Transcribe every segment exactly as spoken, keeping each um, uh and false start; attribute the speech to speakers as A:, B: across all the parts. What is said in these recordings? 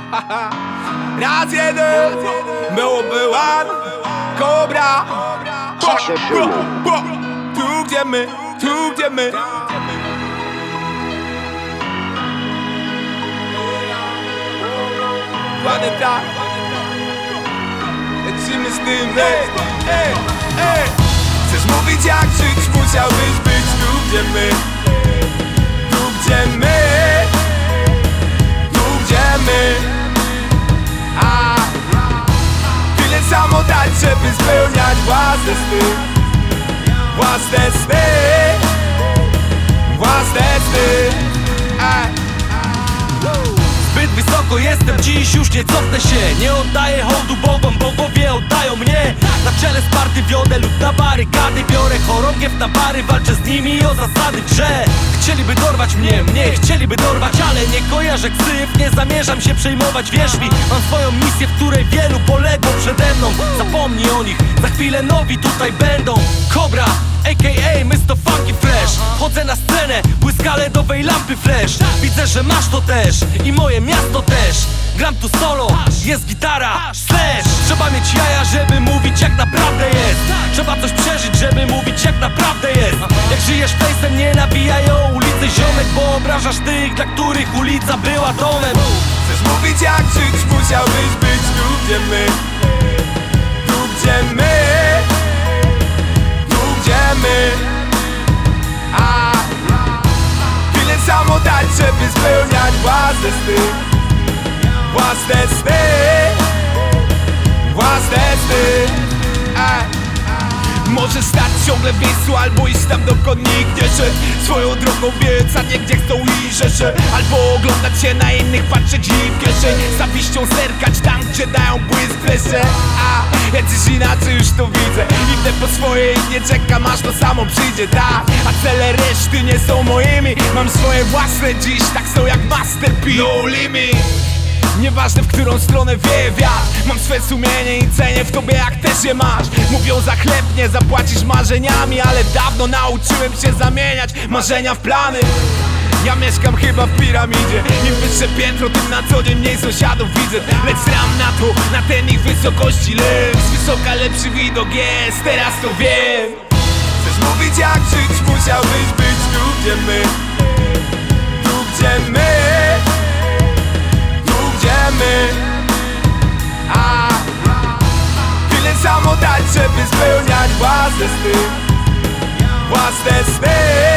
A: Raz jeden, byłoby one, Kobra. Tu gdzie my, tu gdzie my. Dokładnie tak. Lecimy z tym, ej, ej, ej. Chcesz mówić jak żyć, musiałbyś być tu gdzie my. Tu gdzie my. Tu gdzie my. A tyle samo dać, żeby spełniać własne sny. Własne sny. Własne sny. A
B: zbyt wysoko jestem dziś, już nie cofnę się. Nie oddaję hołdu bogom, bogowie oddają mnie. Na czele Sparty wiodę lub na barykady. Biorę chorągiew na bary, walczę z nimi o zasady w grze. Chcieliby dorwać mnie, mnie chcieliby dorwać, ale nie kojarzę ksyw, nie zamierzam się przejmować. Wierz mi, mam swoją misję, w której wielu poległo przede mną. Zapomnij o nich, za chwilę nowi tutaj będą. Kobra, a k a. mister Funky Fresh. Chodzę na scenę, błyska ledowej lampy flash. Widzę, że masz to też i moje miasto też. Gram tu solo, jest gitara, slash. Trzeba mieć jaja, żeby mówić jak naprawdę jest. Trzeba coś przeżyć, żeby mówić jak naprawdę jest. Jak żyjesz face'em, nie nabijają ulicy ziomek, bo obrażasz tych, dla których ulica była domem.
A: Chcesz mówić jak żyć, musiałbyś być tu gdzie my. Tu gdzie my. Tu gdzie my. A tyle samo dać, żeby spełniać własne sny. Własne sny. Własne sny. A możesz stać ciągle w miejscu, albo iść tam dokąd nikt nie szedł. Swoją drogą biec, a nie gdzie chcą i rzesze. Albo oglądać się na innych, patrzeć im w kieszeń. Zawiścią zerkać tam, gdzie dają błysk plesze. A ja dziś inaczej już to widzę. Idę po swoje i nie czekam, aż to samo przyjdzie, tak. A cele reszty nie są moimi. Mam swoje własne dziś, tak są jak masterpiece. No limit. Nieważne w którą stronę wieje wiatr. Mam swe sumienie i cenię w tobie jak też je masz. Mówią za chleb nie zapłacisz marzeniami, ale dawno nauczyłem się zamieniać marzenia w plany. Ja mieszkam chyba w piramidzie. Im wyższe piętro, tym na co dzień mniej sąsiadów widzę. Lecz ram na to, na ten ich wysokości lep. Z wysoka lepszy widok jest, teraz to wiem. Chcesz mówić jak żyć, musiałbyś być tu gdzie my. Tu gdzie my. Gdzie my. A tyle samo dać, żeby spełniać własne sny. Własne sny.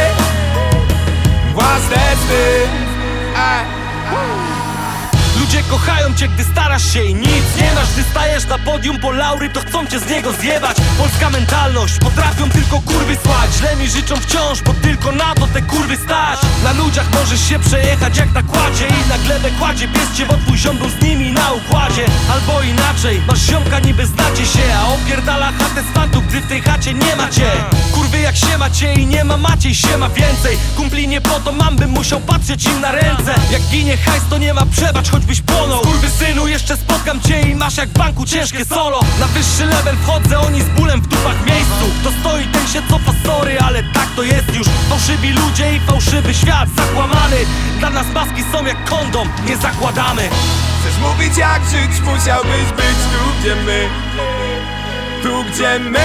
A: Własne sny. A
B: ludzie kochają cię, gdy starasz się i nic nie masz. Gdy stajesz na podium po laury, to chcą cię z niego zjebać. Polska mentalność, potrafią tylko kurwy słać. Źle mi życzą wciąż, bo tylko na to te kurwy stać. Na ludziach możesz się przejechać jak na kładzie i na glebę kładzie pies cię, bo twój ziom był z nimi na układzie. Albo inaczej, masz ziomka niby znacie się, a opierdala chatę z fantu, gdy w tej chacie nie macie. Kurwy jak się macie i nie ma Maciej, się ma więcej. Kumpli nie po to mam, bym musiał patrzeć im na ręce. Jak ginie hajs, to nie ma przebacz, choćbyś płonął. Kurwy synu, jeszcze spotkam cię i masz jak w banku ciężkie solo. Na wyższy level wchodzę, oni z bólem w dupach miejscu. Kto stoi, ten się cofa, sorry, ale tak to jest już. Fałszywi ludzie i fałszywy świat zakłamany. Dla nas maski są jak kondom, nie zakładamy.
A: Chcesz mówić jak żyć, musiałbyś być tu gdzie my. Tu gdzie my.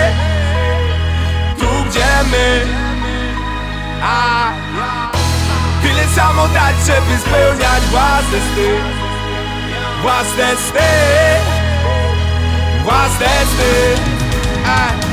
A: Tu gdzie my. A tyle samo dać, żeby spełniać własne sny. Własne sny. Własne sny. A